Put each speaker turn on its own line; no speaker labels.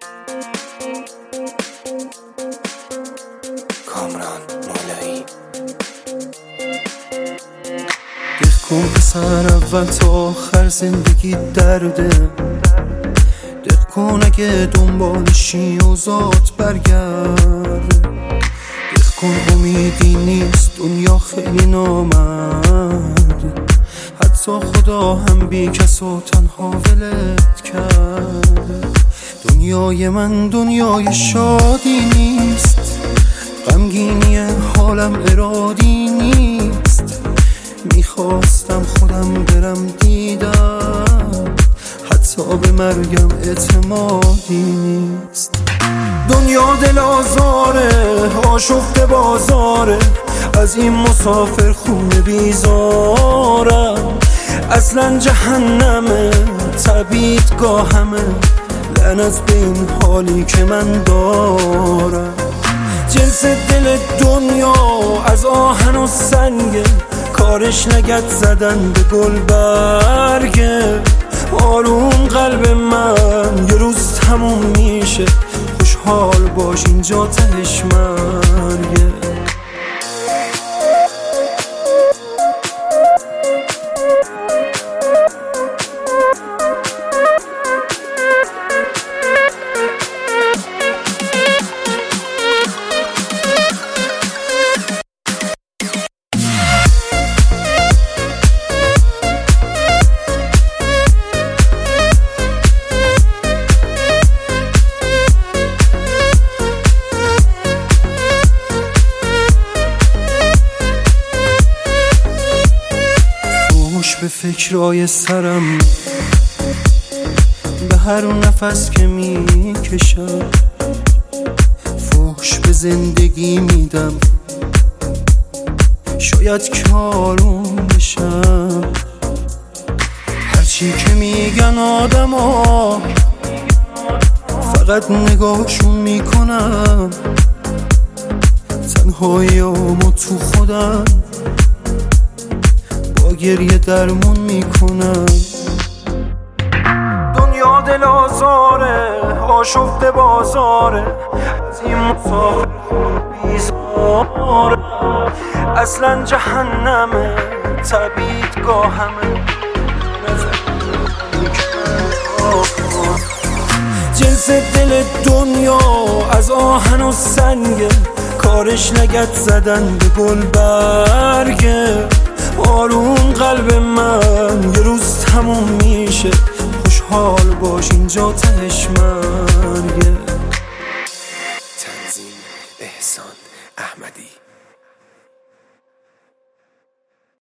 کامران مولایی.
دل کن پسر، اول تا آخر زندگی درده. دل کن اگه دنبالشی اوضاعت برگرد. دل کن امیدی نیست، دنیا خیلی نامرد. حتی خدا هم بی کس و تنها ولت کرد. دنیای من دنیای شادی نیست، غمگینی حالم ارادی نیست. میخواستم خودم برم دیدم، حتی به مرگم اعتمادی نیست. دنیا دل آزاره، آشفته بازاره، از این مسافر خونه بیزارم. اصلا جهنمه، تبعیدگاهمه، لعنت به این حالی که من دارم. جنس دل دنیا از آهن و سنگه، کارش نگد زدن به گل برگه. آروم قلب من یه روز تموم میشه، خوشحال باش اینجا تهش مرگه. به فکرای سرم، به هر نفس که میکشم، فحش به زندگی میدم، شاید که آروم بشم. هرچی که میگن آدما فقط نگاهشون میکنم، تنهاییامو تو خودم با گریه درمون میکنم. دنیا دل آزاره، آشفته بازاره، از این مسافر خون بیزاره. اصلا جهنمه، تبعیدگاهمه، جنس دل دنیا از آهن و سنگه، کارش نگد زدن به گل برگه. آروم قلب من یه روز تموم میشه، خوشحال باش اینجا تهش مرگه.
تنظیم احسان احمدی.